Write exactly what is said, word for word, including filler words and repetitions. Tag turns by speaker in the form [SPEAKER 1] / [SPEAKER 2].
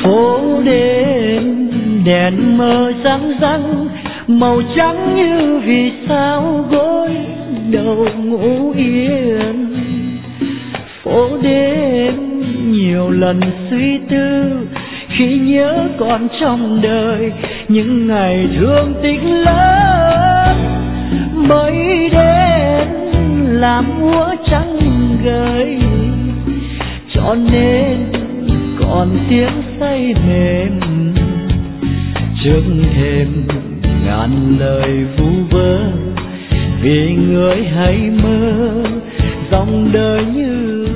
[SPEAKER 1] Phố đêm đèn mờ răng răng, màu trắng như vì sao gối đầu ngủ yên. Phố đêm nhiều lần suy tư khi nhớ còn trong đời những ngày thương tình lớn. Mây đen làm úa trắng gầy, cho nên còn tiếng say mềm trước thềm ngàn lời vu vơ. Vì người hay mơ dòng đời như